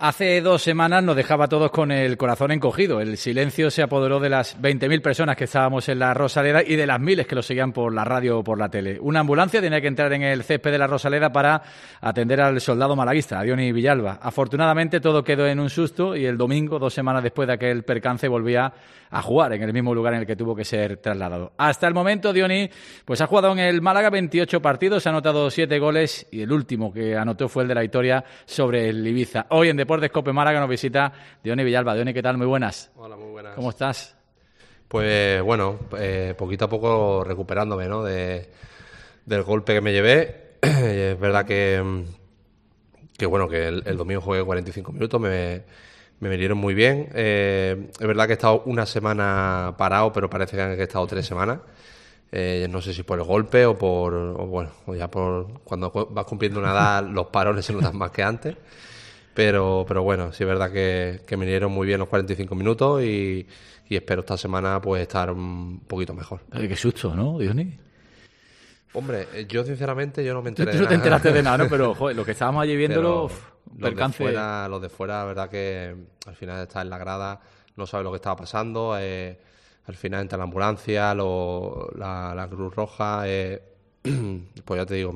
Hace 2 semanas nos dejaba a todos con el corazón encogido. El silencio se apoderó de las 20.000 personas que estábamos en la Rosaleda y de las miles que lo seguían por la radio o por la tele. Una ambulancia tenía que entrar en el césped de la Rosaleda para atender al soldado malaguista, a Diony Villalba. Afortunadamente todo quedó en un susto y el domingo, 2 semanas después de aquel percance, volvía a jugar en el mismo lugar en el que tuvo que ser trasladado. Hasta el momento, Diony pues ha jugado en el Málaga 28 partidos, ha anotado 7 goles y el último que anotó fue el de la victoria sobre el Ibiza. Hoy en Deportes Cope Málaga nos visita Diony Villalba. Diony, ¿qué tal? Muy buenas. Hola, muy buenas. ¿Cómo estás? Pues bueno, poquito a poco recuperándome, ¿no? Del golpe que me llevé. Es verdad que bueno, que el domingo jugué 45 minutos, me vinieron muy bien. Es verdad que he estado una semana parado, pero parece que he estado 3 semanas. No sé si por el golpe o ya por cuando vas cumpliendo una edad los parones se notan más que antes. Pero bueno, sí es verdad que me vinieron muy bien los 45 minutos y espero esta semana pues estar un poquito mejor. Qué susto, ¿no, Diony? Hombre, yo sinceramente yo no me enteré de nada. Tú no te enteraste de nada, ¿no? Pero joder, lo que estábamos allí viéndolo, percance. Los de fuera, la verdad que al final está en la grada, no sabe lo que estaba pasando. Al final entra la ambulancia, la Cruz Roja. Pues ya te digo,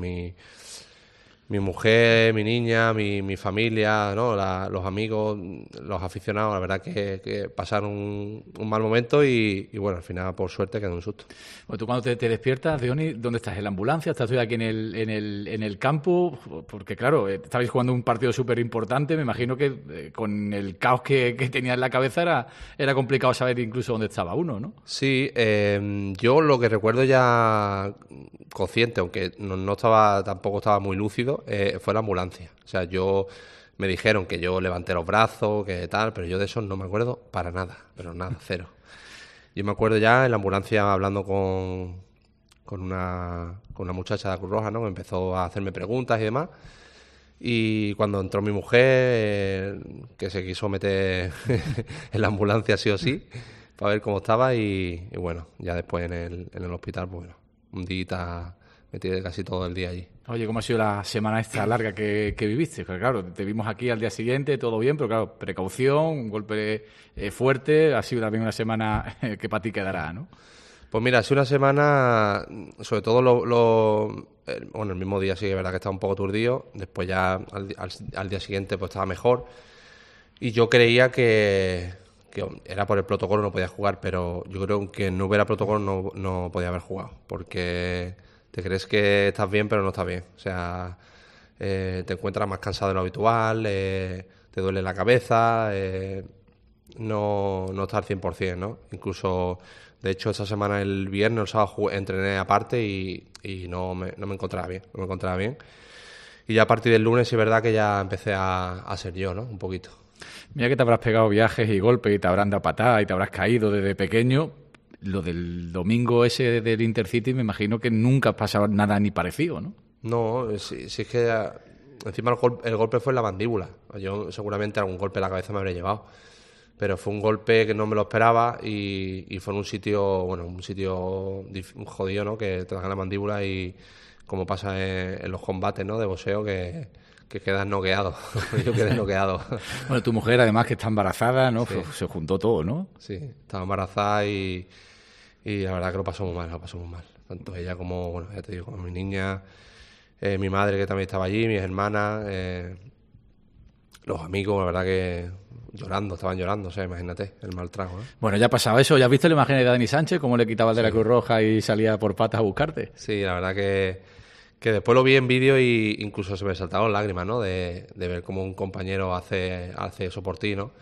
mi mujer, mi niña, mi familia, ¿no? Los amigos, los aficionados, la verdad que pasaron un mal momento y bueno, al final por suerte quedó un susto. Bueno, tú cuando te despiertas, Diony, ¿dónde estás? ¿En la ambulancia? ¿Estás tú aquí en el campo? Porque claro, estabais jugando un partido súper importante, me imagino que con el caos que tenía en la cabeza era complicado saber incluso dónde estaba uno, ¿no? Sí, yo lo que recuerdo ya consciente, aunque tampoco estaba muy lúcido, fue la ambulancia. O sea, me dijeron que yo levanté los brazos, que tal, pero yo de eso no me acuerdo para nada, pero nada, cero. Yo me acuerdo ya en la ambulancia hablando con una muchacha de la Cruz Roja, ¿no? Que empezó a hacerme preguntas y demás. Y cuando entró mi mujer, que se quiso meter en la ambulancia sí o sí, para ver cómo estaba y bueno, ya después en el hospital, pues bueno, un día me tiré casi todo el día allí. Oye, ¿cómo ha sido la semana esta larga que viviste? Porque claro, te vimos aquí al día siguiente, todo bien, pero claro, precaución, un golpe fuerte, ha sido también una semana que para ti quedará, ¿no? Pues mira, ha sido una semana, sobre todo el mismo día sí que es verdad que estaba un poco turdido, después ya al día siguiente pues estaba mejor y yo creía que era por el protocolo, no podía jugar, pero yo creo que no hubiera protocolo no podía haber jugado, porque te crees que estás bien, pero no estás bien. O sea, te encuentras más cansado de lo habitual, te duele la cabeza, no estás al 100%, ¿no? Incluso, de hecho, esta semana, el viernes, el sábado, entrené aparte y no me encontraba bien. Y ya a partir del lunes, sí es verdad que ya empecé a ser yo, ¿no? Un poquito. Mira que te habrás pegado viajes y golpes y te habrán dado patadas y te habrás caído desde pequeño. Lo del domingo ese del Intercity, me imagino que nunca has pasado nada ni parecido, ¿no? No, sí es que encima el golpe fue en la mandíbula. Yo seguramente algún golpe en la cabeza me habría llevado. Pero fue un golpe que no me lo esperaba y fue en un sitio jodido, ¿no? Que te dan la mandíbula y como pasa en los combates, ¿no? De boxeo que quedas noqueado. Yo quedé noqueado. Bueno, tu mujer además que está embarazada, ¿no? Sí. Se juntó todo, ¿no? Sí, estaba embarazada y la verdad que lo pasó muy mal. Tanto ella como, bueno, ya te digo, como mi niña, mi madre que también estaba allí, mis hermanas, los amigos, la verdad que estaban llorando, o sea, imagínate el mal trago, ¿eh? Bueno, ya ha pasado eso. ¿Ya has visto la imagen de Dani Sánchez, cómo le quitaba el de la Cruz Roja y salía por patas a buscarte? Sí, la verdad que después lo vi en vídeo y incluso se me saltaron lágrimas, ¿no? De ver cómo un compañero hace eso por ti, ¿no?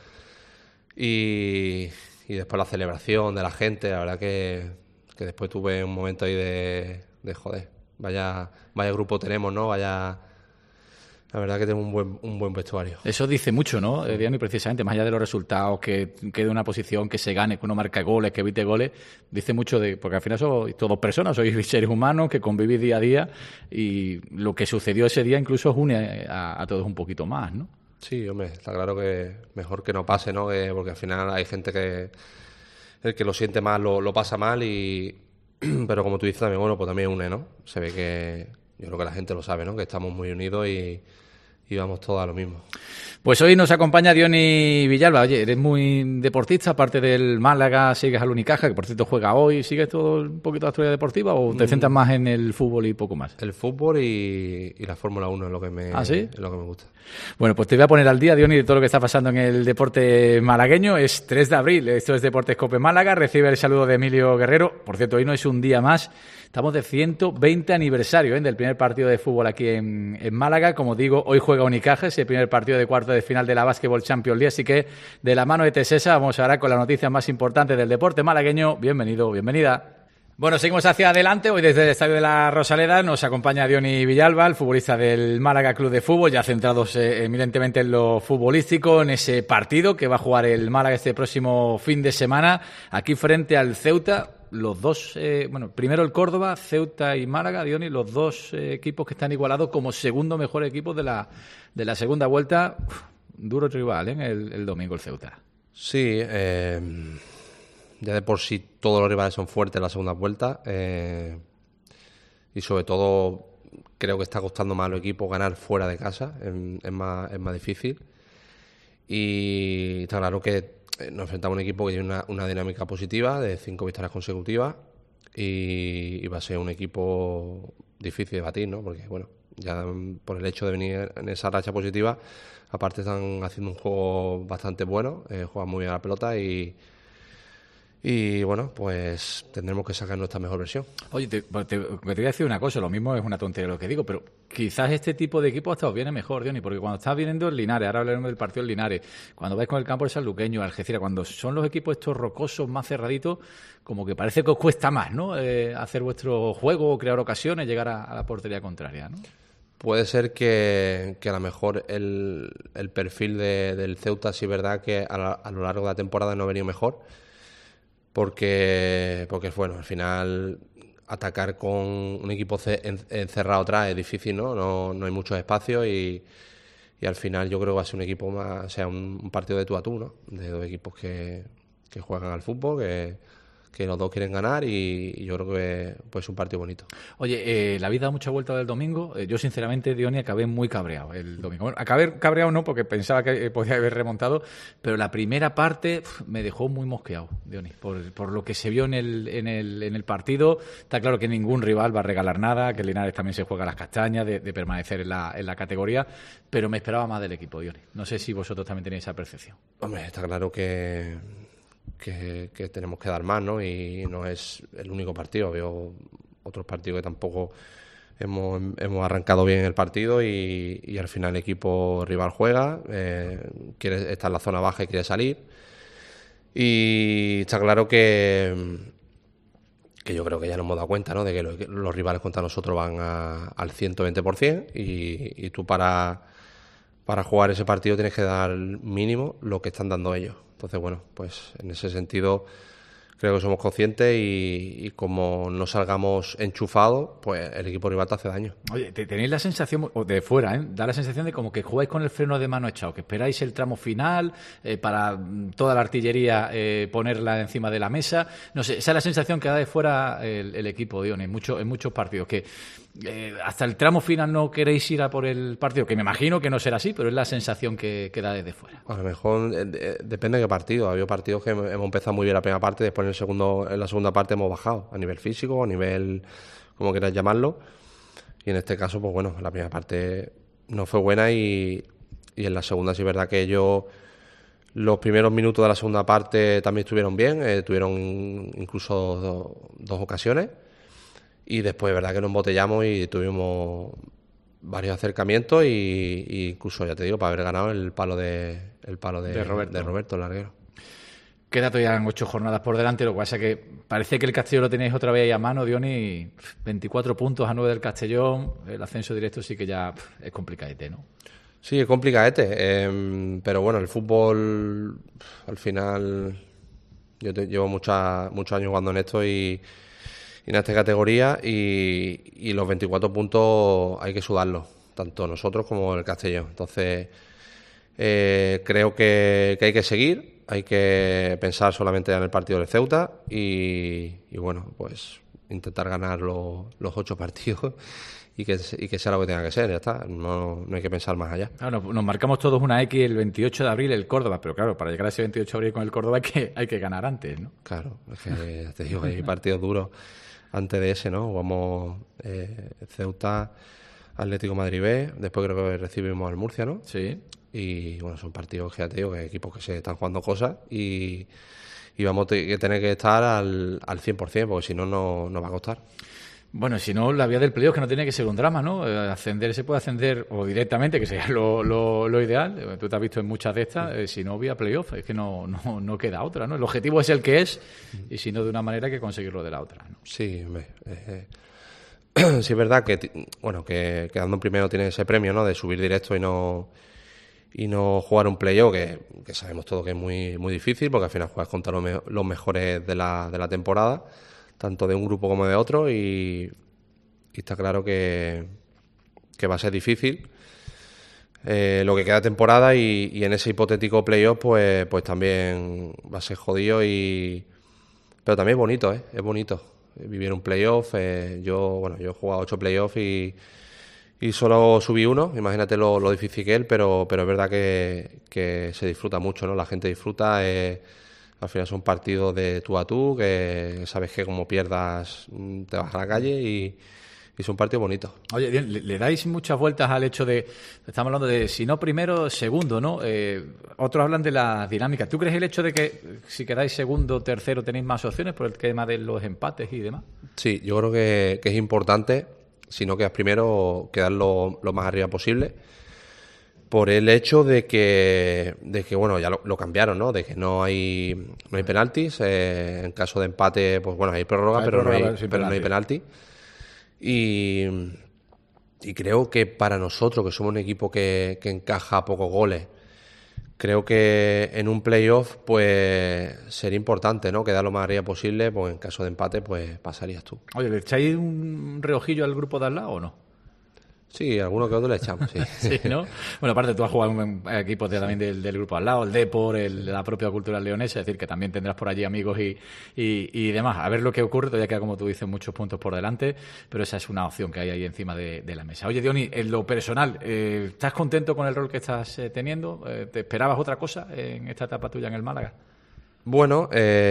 Y después la celebración de la gente, la verdad que después tuve un momento ahí de joder, vaya grupo tenemos, ¿no? La verdad que tengo un buen vestuario. Eso dice mucho, ¿no, Diony? Precisamente, más allá de los resultados, que quede una posición, que se gane, que uno marque goles, que evite goles, dice mucho porque al final sois todos personas, sois seres humanos que convivís día a día y lo que sucedió ese día incluso os une a todos un poquito más, ¿no? Sí, hombre, está claro que mejor que no pase, ¿no? Porque al final hay gente que el que lo siente mal lo pasa mal pero como tú dices también, bueno, pues también une, ¿no? Se ve que yo creo que la gente lo sabe, ¿no? Que estamos muy unidos y y vamos todos a lo mismo. Pues hoy nos acompaña Diony Villalba. Oye, eres muy deportista, aparte del Málaga, sigues al Unicaja, que por cierto juega hoy. ¿Sigues todo un poquito la actualidad deportiva o te centras más en el fútbol y poco más? El fútbol y la Fórmula 1 es lo que es lo que me gusta. Bueno, pues te voy a poner al día, Diony, de todo lo que está pasando en el deporte malagueño. Es 3 de abril, esto es Deportes Cope Málaga. Recibe el saludo de Emilio Guerrero. Por cierto, hoy no es un día más. Estamos de 120 aniversario del primer partido de fútbol aquí en Málaga. Como digo, hoy juega Unicaja, es el primer partido de cuarto de final de la Basketball Champions League. Así que, de la mano de Tesesa, vamos ahora con las noticias más importantes del deporte malagueño. Bienvenido, bienvenida. Bueno, seguimos hacia adelante. Hoy desde el Estadio de la Rosaleda nos acompaña Diony Villalba, el futbolista del Málaga Club de Fútbol, ya centrados eminentemente en lo futbolístico, en ese partido que va a jugar el Málaga este próximo fin de semana, aquí frente al Ceuta. Los dos, primero el Córdoba, Ceuta y Málaga, Diony, los dos equipos que están igualados como segundo mejor equipo de la segunda vuelta. Duro rival, el domingo el Ceuta. Sí, ya de por sí todos los rivales son fuertes en la segunda vuelta y sobre todo creo que está costando más a los equipos ganar fuera de casa, es más difícil y está claro que nos enfrentamos a un equipo que tiene una dinámica positiva de 5 victorias consecutivas y va a ser un equipo difícil de batir, ¿no? Porque bueno, ya por el hecho de venir en esa racha positiva, aparte están haciendo un juego bastante bueno, juegan muy bien a la pelota y bueno, pues tendremos que sacar nuestra mejor versión. Oye, te voy a decir una cosa, lo mismo es una tontería lo que digo, pero quizás este tipo de equipo hasta os viene mejor, Diony, porque cuando estás viendo el Linares, ahora hablaremos del partido del Linares, cuando vais con el campo de Sanluqueño, Algeciras, cuando son los equipos estos rocosos más cerraditos, como que parece que os cuesta más, ¿no? Hacer vuestro juego, crear ocasiones, llegar a la portería contraria, ¿no? Puede ser que a lo mejor el perfil del Ceuta, sí es verdad que a lo largo de la temporada no ha venido mejor, porque bueno, al final atacar con un equipo encerrado atrás es difícil, ¿no? No hay muchos espacios y al final yo creo que va a ser un equipo más, o sea, un partido de tú a tú, ¿no? De dos equipos que juegan al fútbol, que los dos quieren ganar y yo creo que pues, es un partido bonito. Oye, la vida da mucha vuelta del domingo. Yo, sinceramente, Diony, acabé muy cabreado el domingo. Bueno, acabé cabreado no, porque pensaba que podía haber remontado, pero la primera parte me dejó muy mosqueado, Diony, por lo que se vio en el partido. Está claro que ningún rival va a regalar nada, que el Linares también se juega las castañas de permanecer en la categoría, pero me esperaba más del equipo, Diony. No sé si vosotros también tenéis esa percepción. Hombre, está claro que tenemos que dar más, ¿no? Y no es el único partido. Veo otros partidos que tampoco hemos arrancado bien el partido y al final el equipo rival juega, quiere estar en la zona baja y quiere salir. Y está claro que yo creo que ya nos hemos dado cuenta, ¿no? De que los rivales contra nosotros van al 120% y tú para jugar ese partido tienes que dar mínimo lo que están dando ellos. Entonces, bueno, pues en ese sentido creo que somos conscientes y como no salgamos enchufados, pues el equipo rival te hace daño. Oye, tenéis la sensación, o de fuera, da la sensación de como que jugáis con el freno de mano echado, que esperáis el tramo final para toda la artillería ponerla encima de la mesa. No sé, esa es la sensación que da de fuera el equipo, Diony, en muchos partidos, que hasta el tramo final no queréis ir a por el partido, que me imagino que no será así, pero es la sensación que da desde fuera. A lo mejor depende de qué partido. Había partidos que hemos empezado muy bien la primera parte, después en la segunda parte hemos bajado, a nivel físico, a nivel, como quieras llamarlo, y en este caso, pues bueno, la primera parte no fue buena y en la segunda sí es verdad que ellos los primeros minutos de la segunda parte también estuvieron bien, tuvieron incluso dos ocasiones. Y después, de verdad que nos embotellamos y tuvimos varios acercamientos y incluso, ya te digo, para haber ganado el palo de Roberto, el larguero. Queda todavía 8 jornadas por delante, lo que pasa es que parece que el Castellón lo tenéis otra vez ahí a mano, Diony. 24 puntos a 9 del Castellón, el ascenso directo sí que ya es complicadete, ¿no? Sí, es complicadete, pero bueno, el fútbol, al final, yo llevo muchos años jugando en esto y en esta categoría y los 24 puntos hay que sudarlos, tanto nosotros como el Castellón. Entonces, creo que hay que seguir, hay que pensar solamente en el partido de Ceuta y bueno, pues intentar ganar los 8 partidos y que sea lo que tenga que ser, ya está, no hay que pensar más allá. Claro, nos marcamos todos una X el 28 de abril el Córdoba, pero claro, para llegar a ese 28 de abril con el Córdoba hay que ganar antes, ¿no? Claro, es que te digo, hay partidos duros antes de ese, ¿no? Vamos Ceuta, Atlético Madrid B, después creo que recibimos al Murcia, ¿no? Sí. Y bueno, son partidos que ya te digo, que hay equipos que se están jugando cosas y vamos a tener que estar al 100%, porque si no, no va a costar. Bueno, si no, la vía del playoff, que no tiene que ser un drama, ¿no? Ascender se puede ascender o directamente, que sería lo ideal. Tú te has visto en muchas de estas, si no vía playoff, es que no queda otra, ¿no? El objetivo es el que es, y si no de una manera hay que conseguirlo de la otra, ¿no? Sí, sí es verdad que, bueno, que quedando primero tiene ese premio, ¿no? De subir directo y no jugar un playoff, que sabemos todo que es muy, muy difícil, porque al final juegas contra los mejores de la temporada, tanto de un grupo como de otro, y está claro que va a ser difícil lo que queda de temporada, y en ese hipotético playoff pues también va a ser jodido, pero también es bonito, es bonito vivir un playoff. Yo he jugado 8 playoffs y solo subí uno, imagínate lo difícil que es, pero es verdad que se disfruta mucho, ¿no? La gente disfruta, al final son partidos de tú a tú, que sabes que como pierdas te vas a la calle y son partidos bonitos. Oye, bien, le dais muchas vueltas al hecho de, estamos hablando de si no primero, segundo, ¿no? Otros hablan de la dinámica. ¿Tú crees el hecho de que si quedáis segundo, tercero tenéis más opciones por el tema de los empates y demás? Sí, yo creo que es importante, si no quedas primero, quedar lo más arriba posible, por el hecho de que bueno, ya lo cambiaron, ¿no? De que no hay penaltis, en caso de empate, pues bueno, hay prórroga, pero no hay penalti. Y creo que para nosotros, que somos un equipo que encaja pocos goles, creo que en un playoff pues sería importante, ¿no? Quedar lo más arriba posible, pues en caso de empate pues pasarías tú. Oye, ¿le echáis un reojillo al grupo de al lado o no? Sí, alguno que otro le echamos, sí. Sí, ¿no? Bueno, aparte tú has jugado en equipos también del grupo al lado, el Depor, la propia Cultural Leonesa, es decir, que también tendrás por allí amigos y demás. A ver lo que ocurre, todavía queda, como tú dices, muchos puntos por delante, pero esa es una opción que hay ahí encima de la mesa. Oye, Diony, en lo personal, ¿estás contento con el rol que estás teniendo? ¿Te esperabas otra cosa en esta etapa tuya en el Málaga? Bueno,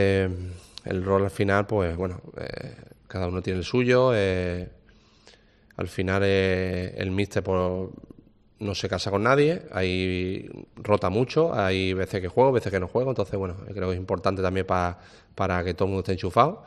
el rol al final, pues bueno, cada uno tiene el suyo. Al final el míster no se casa con nadie, ahí rota mucho, hay veces que juego, veces que no juego, entonces bueno, creo que es importante también para que todo el mundo esté enchufado.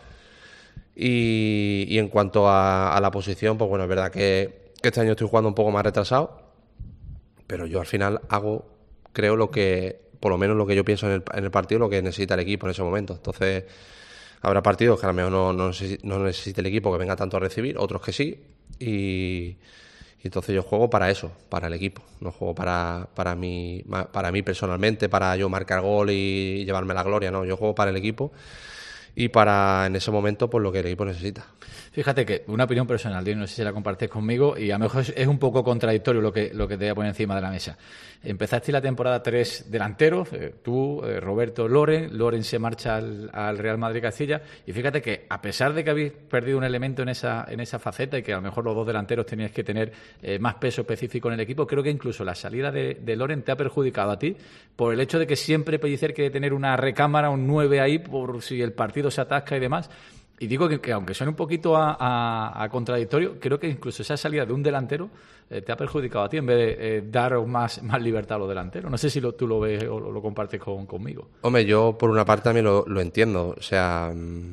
Y en cuanto a la posición, pues bueno, es verdad que este año estoy jugando un poco más retrasado, pero yo al final creo por lo menos lo que yo pienso en el partido, lo que necesita el equipo en ese momento. Entonces habrá partidos que a lo mejor no necesite el equipo que venga tanto a recibir, otros que sí. Y entonces yo juego para eso, para el equipo, no juego para mí personalmente, para yo marcar gol y llevarme la gloria, no, yo juego para el equipo y para en ese momento pues lo que el equipo necesita. Fíjate que una opinión personal, no sé si la compartes conmigo, y a lo mejor es un poco contradictorio lo que te voy a poner encima de la mesa. Empezaste la temporada 3 delanteros, tú, Roberto, Loren se marcha al Real Madrid Castilla, y fíjate que a pesar de que habéis perdido un elemento en esa faceta y que a lo mejor los dos delanteros teníais que tener más peso específico en el equipo, creo que incluso la salida de Loren te ha perjudicado a ti por el hecho de que siempre Pellicer quiere tener una recámara, un 9 ahí por si el partido se atasca y demás. Y digo que aunque suene un poquito a contradictorio, creo que incluso esa salida de un delantero te ha perjudicado a ti en vez de dar más libertad a los delanteros. No sé si tú lo ves o lo compartes conmigo. Hombre, yo por una parte también lo entiendo. O sea,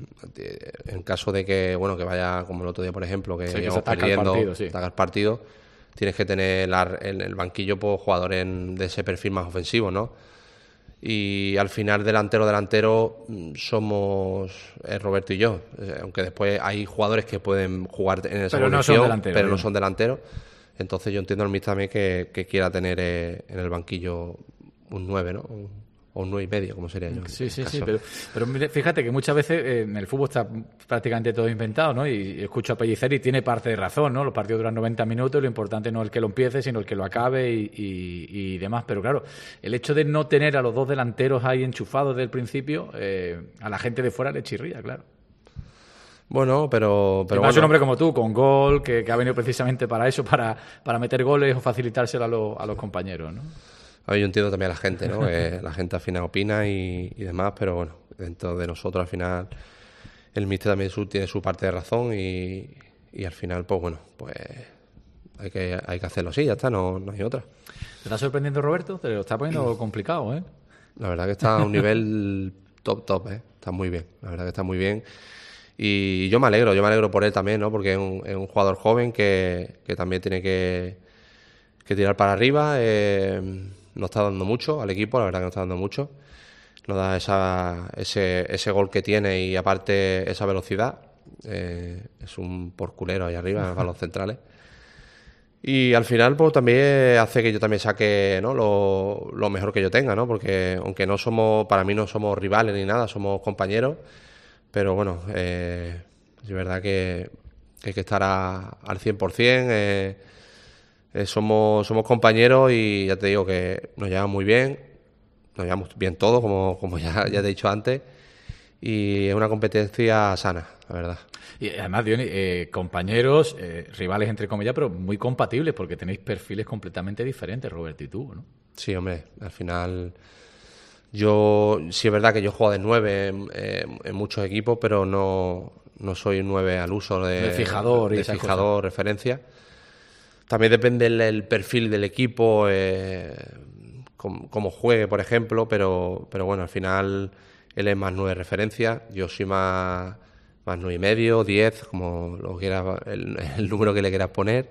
en caso de que que vaya como el otro día, por ejemplo, que vayamos perdiendo, ataca el partido, tienes que tener en el banquillo pues, jugadores de ese perfil más ofensivo, ¿no? Y al final delantero somos Roberto y yo, aunque después hay jugadores que pueden jugar en esa posición, pero no son delanteros. Entonces yo entiendo al míster también que quiera tener en el banquillo un 9, ¿no? O un 9 y medio, como sería yo. Sí, pero fíjate que muchas veces en el fútbol está prácticamente todo inventado, ¿no? Y escucho a Pellicer y tiene parte de razón, ¿no? Los partidos duran 90 minutos y lo importante no es el que lo empiece, sino el que lo acabe y demás. Pero claro, el hecho de no tener a los dos delanteros ahí enchufados desde el principio, a la gente de fuera le chirría, claro. Bueno, pero Es bueno. un hombre como tú, con gol, que ha venido precisamente para eso, para meter goles o facilitárselo a los compañeros, ¿no? A ver, yo entiendo también a la gente, ¿no? La gente al final opina y demás, pero bueno, dentro de nosotros al final el míster también tiene su parte de razón y al final, pues bueno, pues hay que hacerlo así, ya está, no hay otra. ¿Te está sorprendiendo, Roberto? Te lo está poniendo complicado, ¿eh? La verdad que está a un nivel top, ¿eh? Está muy bien, la verdad que está muy bien. Y yo me alegro por él también, ¿no? Porque es un jugador joven que también tiene que tirar para arriba. No está dando mucho al equipo, la verdad que no está dando mucho. Nos da ese gol que tiene y aparte esa velocidad. Es un porculero ahí arriba para los centrales. Y al final pues también hace que yo también saque, ¿no? lo mejor que yo tenga, ¿no? Porque aunque para mí no somos rivales ni nada, somos compañeros. Pero bueno, es verdad que hay que estar al 100%. Somos compañeros y ya te digo que nos llevamos muy bien, nos llevamos bien todos, como ya te he dicho antes, y es una competencia sana, la verdad. Y además, Diony, compañeros, rivales entre comillas, pero muy compatibles, porque tenéis perfiles completamente diferentes, Roberto y tú, ¿no? Sí, hombre, al final sí es verdad que yo juego de 9 en muchos equipos, pero no soy 9 al uso de fijador, referencia. También depende el perfil del equipo, cómo juegue, por ejemplo, pero bueno, al final él es más 9 referencia, yo soy más 9,5, 10, como lo quieras, el número que le quieras poner.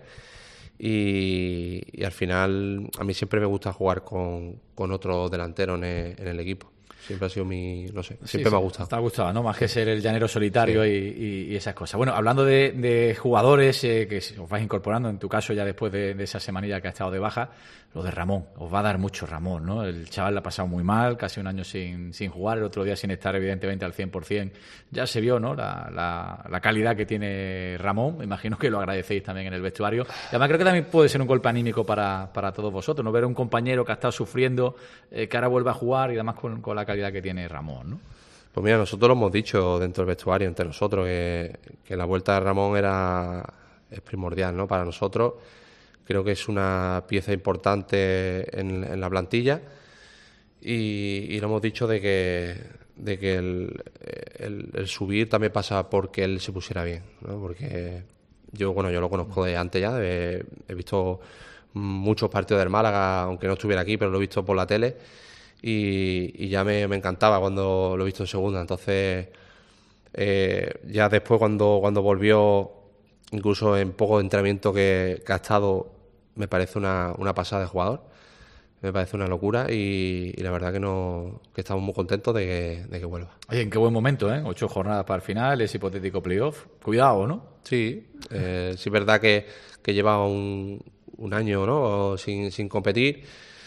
Y al final a mí siempre me gusta jugar con otro delantero en el equipo. Siempre ha sido siempre me ha gustado. Te ha gustado, ¿no? Más que ser el llanero solitario y esas cosas. Bueno, hablando de jugadores que os vais incorporando, en tu caso ya después de esa semanilla que ha estado de baja, lo de Ramón. Os va a dar mucho Ramón, ¿no? El chaval la ha pasado muy mal, casi un año sin jugar, el otro día sin estar evidentemente al 100%. Ya se vio, ¿no? La calidad que tiene Ramón. Me imagino que lo agradecéis también en el vestuario. Y además creo que también puede ser un golpe anímico para todos vosotros, ¿no? Ver a un compañero que ha estado sufriendo, que ahora vuelve a jugar y además con la calidad que tiene Ramón, ¿no? Pues mira, nosotros lo hemos dicho dentro del vestuario, entre nosotros, que la vuelta de Ramón es primordial, ¿no? Para nosotros. Creo que es una pieza importante en la plantilla y lo hemos dicho de que el subir también pasa porque él se pusiera bien, ¿no? Porque yo lo conozco de antes ya, he visto muchos partidos del Málaga, aunque no estuviera aquí, pero lo he visto por la tele y ya me encantaba cuando lo he visto en segunda. Entonces, ya después cuando volvió, incluso en poco de entrenamiento que ha estado, me parece una pasada de jugador, me parece una locura y la verdad que estamos muy contentos de que vuelva. Oye, en qué buen momento, ¿eh? 8 jornadas para el final, ese hipotético playoff. Cuidado, ¿no? Sí, sí es verdad que lleva un año, ¿no? sin competir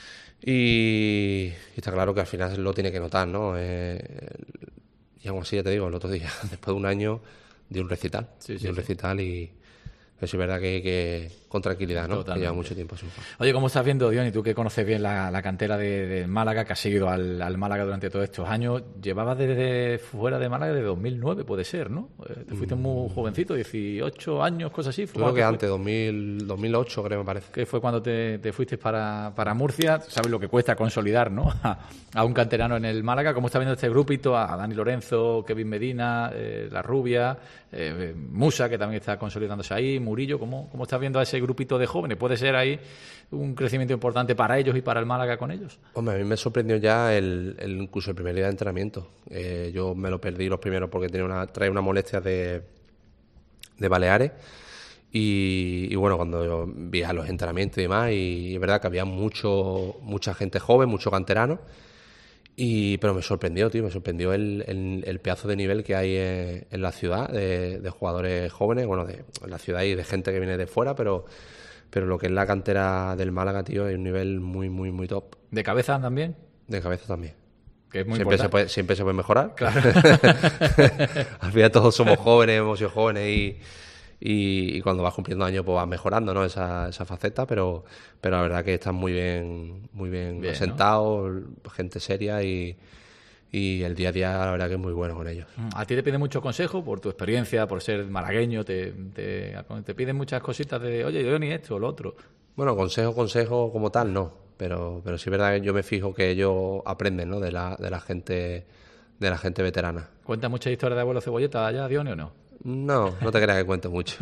y está claro que al final lo tiene que notar, ¿no? Y aún así, ya te digo, el otro día, después de un año, dio un recital. Recital y es verdad que con tranquilidad, ¿no? Que lleva mucho tiempo sin jugar. Oye, ¿cómo estás viendo, Diony? Tú que conoces bien la cantera de Málaga, que has seguido al Málaga durante todos estos años. Llevabas desde fuera de Málaga de 2009, puede ser, ¿no? Te fuiste muy jovencito, 18 años, cosas así. Creo que antes, 2008 creo, me parece. Que fue cuando te fuiste para Murcia. Sabes lo que cuesta consolidar, ¿no? A un canterano en el Málaga. ¿Cómo está viendo este grupito? A Dani Lorenzo, Kevin Medina, La Rubia, Musa, que también está consolidándose ahí, Murillo. ¿Cómo estás viendo a ese grupito de jóvenes? ¿Puede ser ahí un crecimiento importante para ellos y para el Málaga con ellos? Hombre, a mí me sorprendió ya incluso el primer día de entrenamiento. Yo me lo perdí los primeros porque traía una molestia de Baleares y bueno, cuando yo vi a los entrenamientos y demás, y es verdad que había mucha gente joven, mucho canterano. Pero me sorprendió, tío, el pedazo de nivel que hay en la ciudad de jugadores jóvenes, bueno, en la ciudad y de gente que viene de fuera, pero lo que es la cantera del Málaga, tío, hay un nivel muy, muy, muy top. ¿De cabeza también? De cabeza también. Que es muy importante. Siempre se puede mejorar. Claro. Al final todos somos jóvenes, hemos sido jóvenes y cuando vas cumpliendo años pues vas mejorando, ¿no? esa faceta, pero la verdad que están muy bien asentados, ¿no? Gente seria y y el día a día la verdad que es muy bueno con ellos. ¿A ti te piden mucho consejo por tu experiencia, por ser malagueño? ¿Te piden muchas cositas de, oye, yo ni esto o lo otro? Bueno, consejo como tal no, pero sí es verdad que yo me fijo que ellos aprenden, ¿no? de la gente veterana. ¿Cuentas muchas historias de abuelo Cebolleta allá, Dione, o no? No te creas que cuento mucho.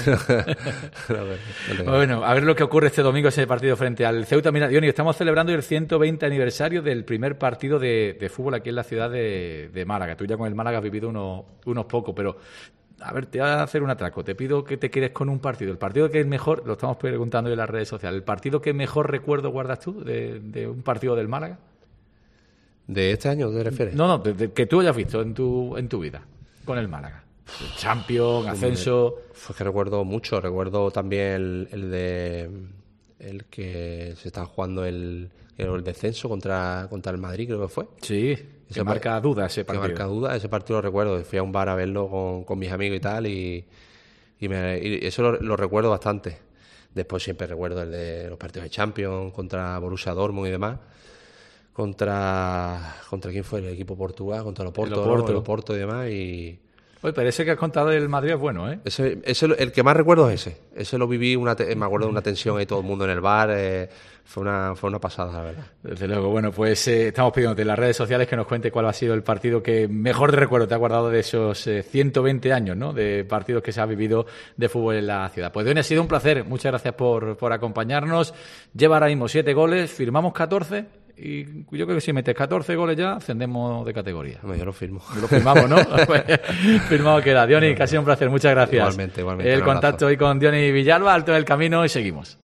Bueno, a ver lo que ocurre este domingo ese partido frente al Ceuta. Mira, Diony, estamos celebrando el 120 aniversario del primer partido de fútbol aquí en la ciudad de Málaga. Tú ya con el Málaga has vivido unos pocos, pero a ver, te voy a hacer un atraco. Te pido que te quedes con un partido. El partido que es mejor, lo estamos preguntando en las redes sociales, ¿el partido que mejor recuerdo guardas tú de un partido del Málaga? ¿De este año te refieres? No, que tú hayas visto en tu vida con el Málaga. Champions, ascenso. Fue que recuerdo mucho, recuerdo también el que se está jugando el descenso contra el Madrid, creo que fue. Sí, que marca dudas ese partido. Que marca dudas, ese partido lo recuerdo. Fui a un bar a verlo con mis amigos y tal, y eso lo recuerdo bastante. Después siempre recuerdo el de los partidos de Champions contra Borussia Dortmund y demás. ¿Contra quién fue el equipo portugués? Contra el Oporto y demás. Oye, pero ese que has contado del Madrid es bueno, ¿eh? El que más recuerdo es ese. Ese lo viví, me acuerdo de una tensión ahí, todo el mundo en el bar. Fue una pasada, la verdad. Desde luego. Bueno, pues estamos pidiéndote en las redes sociales que nos cuente cuál ha sido el partido que mejor recuerdo te ha guardado de esos 120 años, ¿no? De partidos que se ha vivido de fútbol en la ciudad. Pues, Diony, ha sido un placer. Muchas gracias por acompañarnos. Lleva ahora mismo 7 goles, firmamos 14... Y yo creo que si metes 14 goles ya, ascendemos de categoría. Bueno, yo lo firmo. Lo firmamos, ¿no? Firmado queda. Diony, que ha sido un placer. Muchas gracias. Igualmente. El contacto hoy con Diony Villalba, Alto del Camino, y seguimos.